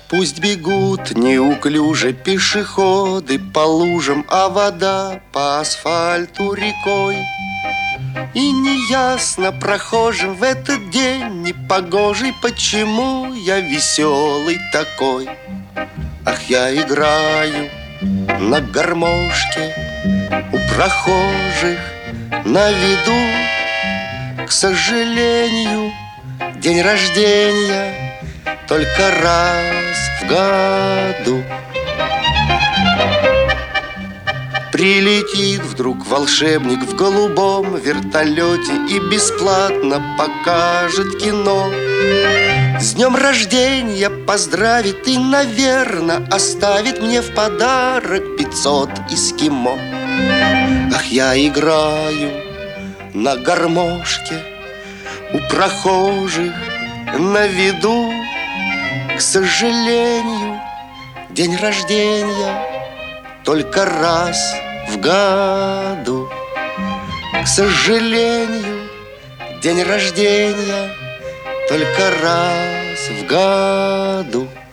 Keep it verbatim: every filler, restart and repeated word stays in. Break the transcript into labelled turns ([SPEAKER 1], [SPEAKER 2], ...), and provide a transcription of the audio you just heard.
[SPEAKER 1] Пусть бегут неуклюже пешеходы по лужам, а вода по асфальту рекой. И неясно прохожим в этот день непогожий, почему я веселый такой. Ах, я играю на гармошке у прохожих на виду. К сожалению, день рождения только раз в году. Прилетит вдруг волшебник в голубом вертолете и бесплатно покажет кино. С днем рождения поздравит и, наверно, оставит мне в подарок пятьсот эскимо. Ах, я играю на гармошке у прохожих на виду. К сожалению, день рождения только раз в году. К сожалению, день рождения только раз в году.